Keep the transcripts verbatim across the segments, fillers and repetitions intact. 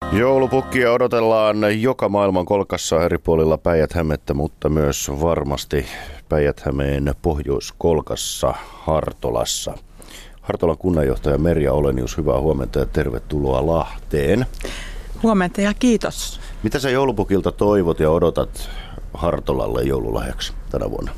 Joulupukkia odotellaan joka maailman kolkassa eri puolilla Päijät-Hämettä, mutta myös varmasti Päijät-Hämeen pohjoiskolkassa Hartolassa. Hartolan kunnanjohtaja Merja Olenius, hyvää huomenta ja tervetuloa Lahteen. Huomenta ja kiitos. Mitä sä joulupukilta toivot ja odotat Hartolalle joululahjaksi tänä vuonna?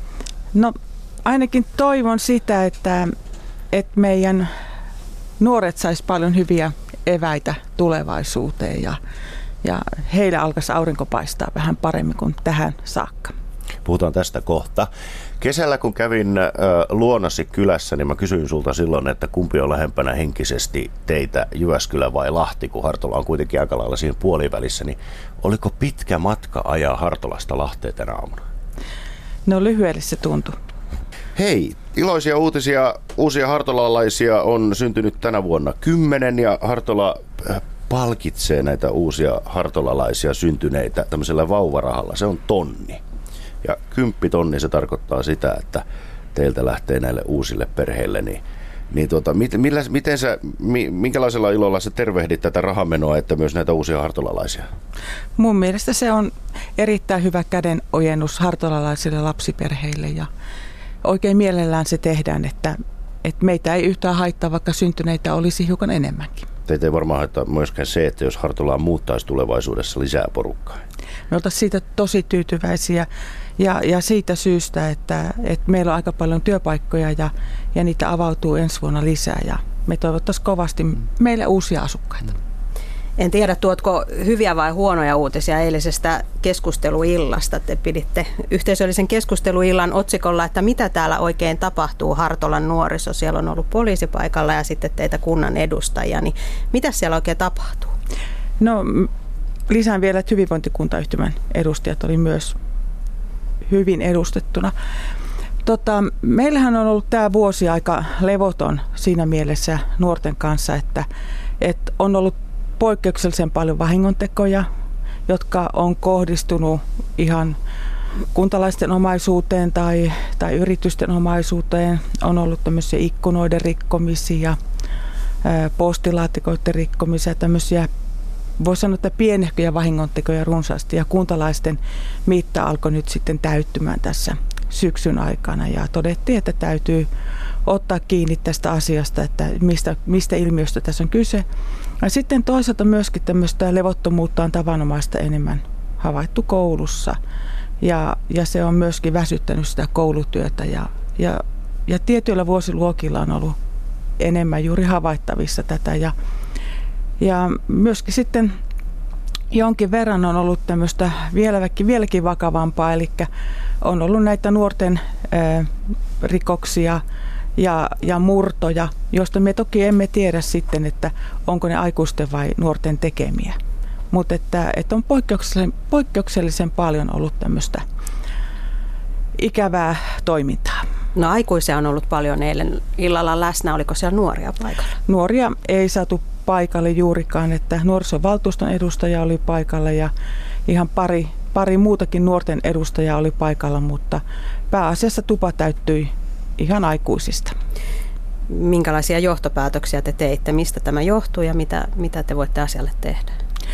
No ainakin toivon sitä, että, että meidän nuoret sais paljon hyviä eväitä tulevaisuuteen ja, ja heillä alkaisi aurinko paistaa vähän paremmin kuin tähän saakka. Puhutaan tästä kohta. Kesällä kun kävin äh, luonasi kylässä, niin mä kysyin sulta silloin, että kumpi on lähempänä henkisesti teitä, Jyväskylä vai Lahti, kun Hartola on kuitenkin aika lailla siinä puolivälissä, niin oliko pitkä matka ajaa Hartolasta Lahteen tänä aamuna? No lyhyelle se tuntui. Hei, iloisia uutisia. Uusia hartolalaisia on syntynyt tänä vuonna kymmenen ja Hartola palkitsee näitä uusia hartolalaisia syntyneitä tämmöisellä vauvarahalla. Se on tonni. Ja kymppitonni se tarkoittaa sitä, että teiltä lähtee näille uusille perheille. Niin, niin tuota, millä, miten sä, minkälaisella ilolla sä tervehdit tätä rahamenoa, että myös näitä uusia hartolalaisia? Mun mielestä se on erittäin hyvä kädenojennus hartolalaisille lapsiperheille ja oikein mielellään se tehdään, että, että meitä ei yhtään haittaa, vaikka syntyneitä olisi hiukan enemmänkin. Teitä ei varmaan haittaa myöskään se, että jos Hartolaan muuttaisi tulevaisuudessa lisää porukkaa. Me oltaisiin siitä tosi tyytyväisiä ja, ja siitä syystä, että, että meillä on aika paljon työpaikkoja ja, ja niitä avautuu ensi vuonna lisää ja me toivottaisiin kovasti meille uusia asukkaita. En tiedä, tuotko hyviä vai huonoja uutisia eilisestä keskusteluillasta. Te piditte yhteisöllisen keskusteluillan otsikolla, että mitä täällä oikein tapahtuu Hartolan nuoriso. Siellä on ollut poliisipaikalla ja sitten teitä kunnan edustajia. Niin mitä siellä oikein tapahtuu? No lisään vielä, että hyvinvointikuntayhtymän edustajat oli myös hyvin edustettuna. Tota, meillähän on ollut tämä vuosi aika levoton siinä mielessä nuorten kanssa, että, että on ollut poikkeuksellisen paljon vahingontekoja, jotka on kohdistunut ihan kuntalaisten omaisuuteen tai, tai yritysten omaisuuteen. On ollut tämmöisiä ikkunoiden rikkomisia, postilaatikoiden rikkomisia, tämmöisiä, voisi sanoa, että pienehköjä vahingontekoja runsaasti. Ja kuntalaisten mitta alkoi nyt sitten täyttymään tässä syksyn aikana ja todettiin, että täytyy ottaa kiinni tästä asiasta, että mistä, mistä ilmiöstä tässä on kyse. Ja sitten toisaalta myöskin tämmöistä levottomuutta on tavanomaista enemmän havaittu koulussa ja, ja se on myöskin väsyttänyt sitä koulutyötä ja, ja, ja tietyillä vuosiluokilla on ollut enemmän juuri havaittavissa tätä ja, ja myöskin sitten jonkin verran on ollut tämmöistä vieläkin, vieläkin vakavampaa, eli on ollut näitä nuorten ää, rikoksia ja, ja murtoja, joista me toki emme tiedä sitten, että onko ne aikuisten vai nuorten tekemiä. Mutta että, että on poikkeuksellisen, poikkeuksellisen paljon ollut tämmöistä ikävää toimintaa. No aikuisia on ollut paljon eilen illalla läsnä. Oliko siellä nuoria paikalla? Nuoria ei saatu paikalle juurikaan, että nuorisovaltuuston edustaja oli paikalla ja ihan pari, pari muutakin nuorten edustajaa oli paikalla, mutta pääasiassa tupa täyttyi ihan aikuisista. Minkälaisia johtopäätöksiä te teitte? Mistä tämä johtuu ja mitä, mitä te voitte asialle tehdä?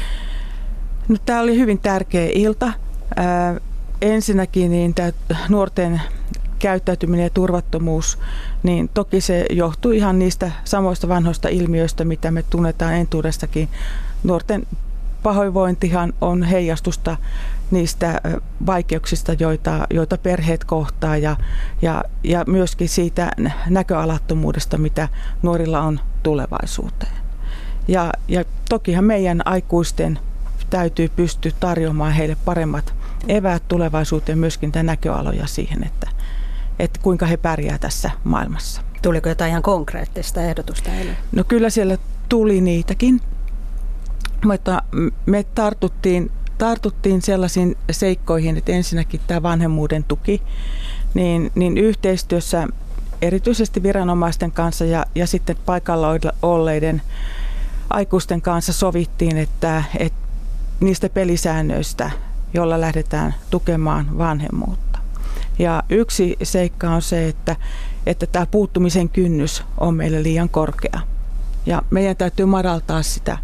No, tämä oli hyvin tärkeä ilta. Ää, ensinnäkin niin tämä nuorten käyttäytyminen ja turvattomuus, niin toki se johtuu ihan niistä samoista vanhoista ilmiöistä, mitä me tunnetaan entuudestakin. Nuorten pahoinvointihan on heijastusta niistä vaikeuksista, joita, joita perheet kohtaa ja, ja, ja myöskin siitä näköalattomuudesta, mitä nuorilla on tulevaisuuteen. Ja, ja tokihan meidän aikuisten täytyy pystyä tarjoamaan heille paremmat eväät tulevaisuuteen, myöskin tämä näköaloja siihen, että, että kuinka he pärjää tässä maailmassa. Tuliko jotain ihan konkreettista ehdotusta eilen? No kyllä siellä tuli niitäkin, mutta me tartuttiin, tartuttiin sellaisiin seikkoihin, että ensinnäkin tämä vanhemmuuden tuki, niin, niin yhteistyössä erityisesti viranomaisten kanssa ja, ja sitten paikalla olleiden aikuisten kanssa sovittiin, että, että niistä pelisäännöistä, jolla lähdetään tukemaan vanhemmuutta. Ja yksi seikka on se, että, että tämä puuttumisen kynnys on meille liian korkea. Ja meidän täytyy madaltaa sitä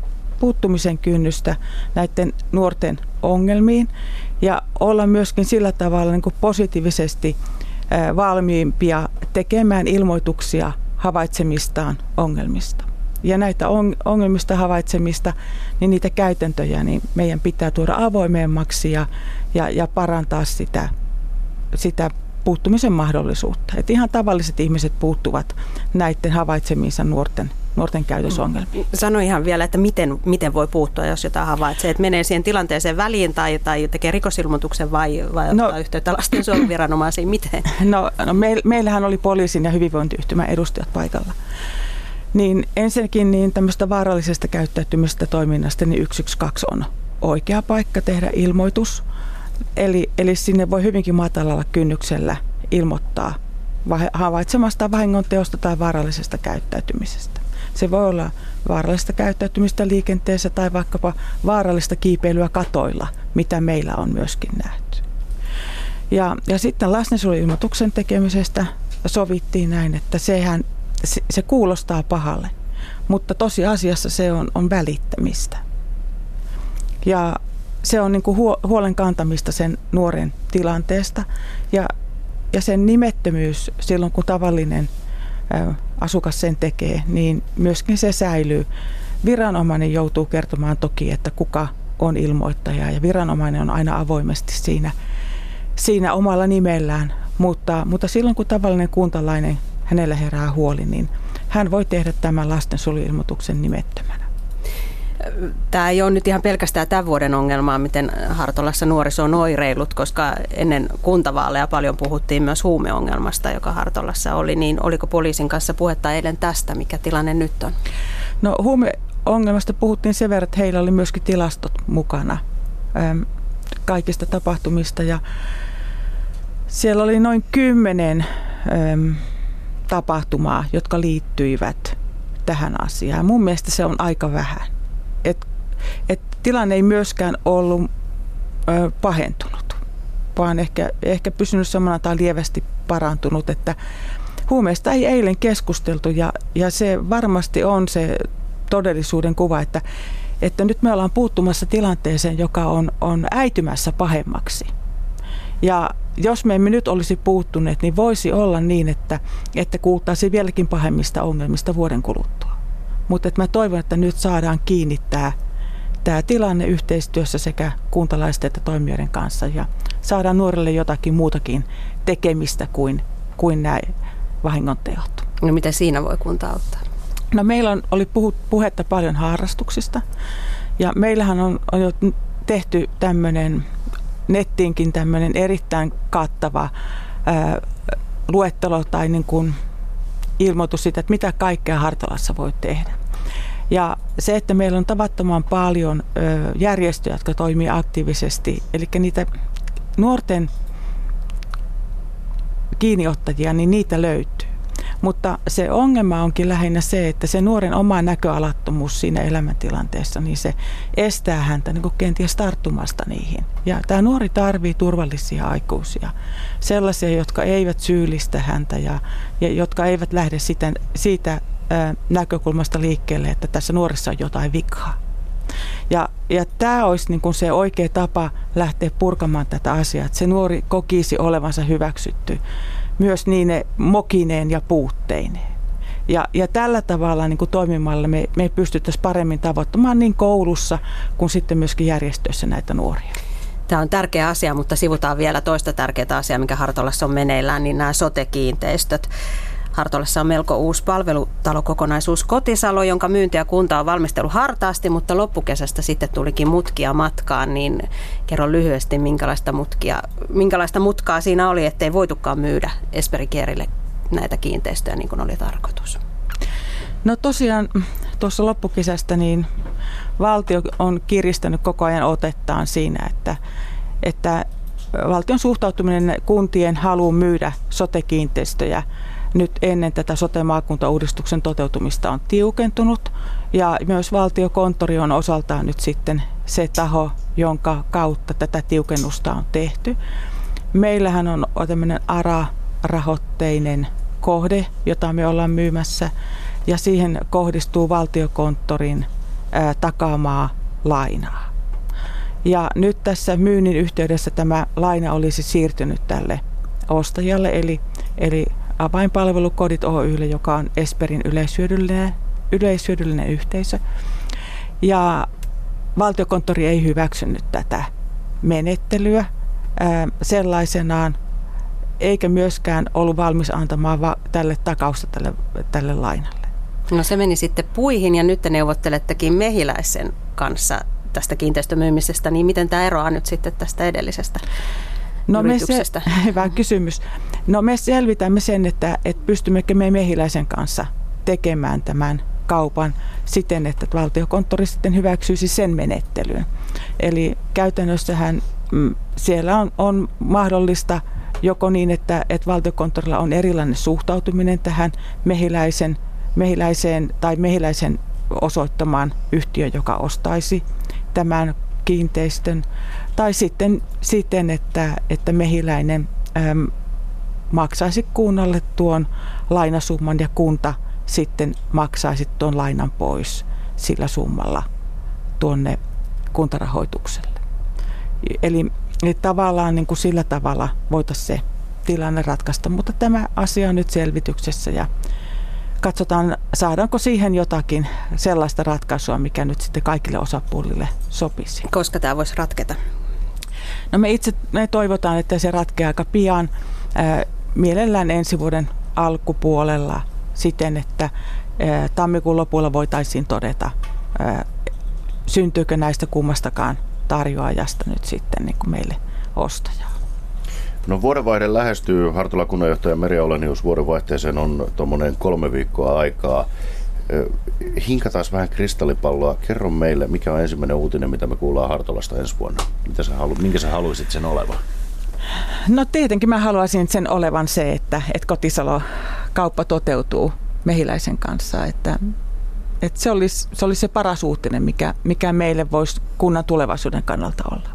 puuttumisen kynnystä näiden nuorten ongelmiin ja olla myöskin sillä tavalla niin kuin positiivisesti valmiimpia tekemään ilmoituksia havaitsemistaan ongelmista. Ja näitä ongelmista havaitsemista, niin niitä käytäntöjä, niin meidän pitää tuoda avoimemmaksi ja, ja, ja parantaa sitä, sitä puuttumisen mahdollisuutta. Että ihan tavalliset ihmiset puuttuvat näiden havaitsemiinsa nuorten, nuorten käytösongelmiin. Sano ihan vielä, että miten, miten voi puuttua, jos jotain havaitsee, että menee siihen tilanteeseen väliin tai, tai tekee rikosilmoituksen vai, vai no, ottaa yhteyttä lastensuojeluviranomaisiin, miten? No, no me, meillähän oli poliisin ja hyvinvointiyhtymän edustajat paikalla. Niin ensinnäkin niin tämmöistä vaarallisesta käyttäytymistä toiminnasta, niin yksi yksi kaksi on oikea paikka tehdä ilmoitus. Eli, eli sinne voi hyvinkin matalalla kynnyksellä ilmoittaa havaitsemasta vahingonteosta tai vaarallisesta käyttäytymisestä. Se voi olla vaarallista käyttäytymistä liikenteessä tai vaikkapa vaarallista kiipeilyä katoilla, mitä meillä on myöskin nähty. Ja, ja sitten lastensuojeluilmoituksen tekemisestä sovittiin näin, että sehän, se, se kuulostaa pahalle, mutta tosiasiassa se on, on välittämistä. Ja se on niin kuin huolen kantamista sen nuoren tilanteesta ja, ja sen nimettömyys silloin, kun tavallinen ä, asukas sen tekee, niin myöskin se säilyy. Viranomainen joutuu kertomaan toki, että kuka on ilmoittaja ja viranomainen on aina avoimesti siinä, siinä omalla nimellään, mutta, mutta silloin, kun tavallinen kuntalainen hänellä herää huoli, niin hän voi tehdä tämän lastensuojeluilmoituksen nimettömänä. Tämä ei ole nyt ihan pelkästään tämän vuoden ongelmaa, miten Hartolassa nuoriso on oireillut, koska ennen kuntavaaleja paljon puhuttiin myös huumeongelmasta, joka Hartolassa oli. Niin oliko poliisin kanssa puhetta eilen tästä, mikä tilanne nyt on? No huumeongelmasta puhuttiin sen verran, että heillä oli myöskin tilastot mukana äm, kaikista tapahtumista. Ja siellä oli noin kymmenen äm, tapahtumaa, jotka liittyivät tähän asiaan. Mun mielestä se on aika vähän. Et, et tilanne ei myöskään ollut ö, pahentunut, vaan ehkä, ehkä pysynyt samana tai lievästi parantunut, että huumeista ei eilen keskusteltu ja, ja se varmasti on se todellisuuden kuva, että, että nyt me ollaan puuttumassa tilanteeseen, joka on, on äitymässä pahemmaksi. Ja jos me emme nyt olisi puuttuneet, niin voisi olla niin, että, että kuultaisiin vieläkin pahemmista ongelmista vuoden kuluttua. Mutta mä toivon, että nyt saadaan kiinnittää tämä tilanne yhteistyössä sekä kuntalaisten että toimijoiden kanssa ja saadaan nuorille jotakin muutakin tekemistä kuin, kuin nämä vahingonteot. No miten siinä voi kunta auttaa? No meillä on, oli puhut, puhetta paljon harrastuksista ja meillähän on, on jo tehty tämmöinen nettiinkin tämmöinen erittäin kattava ää, luettelo tai niin kuin ilmoitus siitä, että mitä kaikkea Hartolassa voi tehdä. Ja se, että meillä on tavattoman paljon ö, järjestöjä, jotka toimii aktiivisesti, eli niitä nuorten kiinniottajia, niin niitä löytyy. Mutta se ongelma onkin lähinnä se, että se nuoren oma näköalattomuus siinä elämäntilanteessa, niin se estää häntä niin kuin kenties tarttumasta niihin. Ja tämä nuori tarvitsee turvallisia aikuisia, sellaisia, jotka eivät syyllistä häntä ja, ja jotka eivät lähde siitä, siitä ä, näkökulmasta liikkeelle, että tässä nuoressa on jotain vikaa. Ja, ja tämä olisi niin kuin se oikea tapa lähteä purkamaan tätä asiaa, että se nuori kokisi olevansa hyväksytty myös niine mokineen ja puutteineen. Ja, ja tällä tavalla niin kuin toimimalla me, me pystyttäisiin paremmin tavoittamaan niin koulussa kuin sitten myöskin järjestöissä näitä nuoria. Tämä on tärkeä asia, mutta sivutaan vielä toista tärkeää asiaa, mikä Hartolassa on meneillään, niin nämä sote-kiinteistöt. Hartolassa on melko uusi palvelutalokokonaisuus Kotisalo, jonka myyntiä kunta on valmistellut hartaasti, mutta loppukesästä sitten tulikin mutkia matkaan, niin kerro lyhyesti, minkälaista, mutkia, minkälaista mutkaa siinä oli, ettei voitukaan myydä Esperi Kierille näitä kiinteistöjä niin kuin oli tarkoitus. No tosiaan tuossa loppukesästä niin valtio on kiristänyt koko ajan otettaan siinä, että, että valtion suhtautuminen kuntien haluun myydä sote-kiinteistöjä nyt ennen tätä sote-maakuntauudistuksen toteutumista on tiukentunut ja myös valtiokonttori on osaltaan nyt sitten se taho, jonka kautta tätä tiukennusta on tehty. Meillähän on tämmöinen A R A-rahoitteinen kohde, jota me ollaan myymässä ja siihen kohdistuu valtiokonttorin ää, takaamaa lainaa. Ja nyt tässä myynnin yhteydessä tämä laina olisi siirtynyt tälle ostajalle, eli, eli Avainpalvelukodit Oy:lle, joka on Esperin yleishyödyllinen, yleishyödyllinen yhteisö. Ja Valtiokonttori ei hyväksynyt tätä menettelyä ää, sellaisenaan, eikä myöskään ollut valmis antamaan va- tälle takausta tälle, tälle lainalle. No se meni sitten puihin ja nyt te neuvottelettekin Mehiläisen kanssa tästä kiinteistömyymisestä, niin miten tämä eroaa nyt sitten tästä edellisestä no yrityksestä? Me se, hyvä kysymys. No me selvitämme sen, että, että pystymmekö me Mehiläisen kanssa tekemään tämän kaupan siten, että Valtiokonttori sitten hyväksyisi sen menettelyn. Eli käytännössähän mm, siellä on, on mahdollista joko niin, että, että Valtiokonttorilla on erilainen suhtautuminen tähän Mehiläisen, Mehiläiseen tai Mehiläisen osoittamaan yhtiö, joka ostaisi tämän kiinteistön, tai sitten siten, että, että Mehiläinen äm, maksaisi kunnalle tuon lainasumman ja kunta sitten maksaisi tuon lainan pois sillä summalla tuonne kuntarahoitukselle. Eli, eli tavallaan niin kuin sillä tavalla voitaisiin se tilanne ratkaista, mutta tämä asia on nyt selvityksessä ja katsotaan, saadaanko siihen jotakin sellaista ratkaisua, mikä nyt sitten kaikille osapuolille sopisi. Koska tämä voisi ratketa? No me itse me toivotaan, että se ratkeaa aika pian, ää, mielellään ensi vuoden alkupuolella siten, että ää, tammikuun lopulla voitaisiin todeta, ää, syntyykö näistä kummastakaan tarjoajasta nyt sitten niin kuin meille ostajaa. No vuodenvaihde lähestyy. Hartolan kunnanjohtaja Merja Olenius, vuodenvaihteeseen on tuommoinen kolme viikkoa aikaa. Hinkataan vähän kristallipalloa. Kerro meille, mikä on ensimmäinen uutinen, mitä me kuullaan Hartolasta ensi vuonna. Mitä sä halu, minkä sä haluaisit sen olevan? No tietenkin mä haluaisin sen olevan se, että, että Kotisalo-kauppa toteutuu Mehiläisen kanssa. Että, että se, olisi, se olisi se paras uutinen, mikä, mikä meille voisi kunnan tulevaisuuden kannalta olla.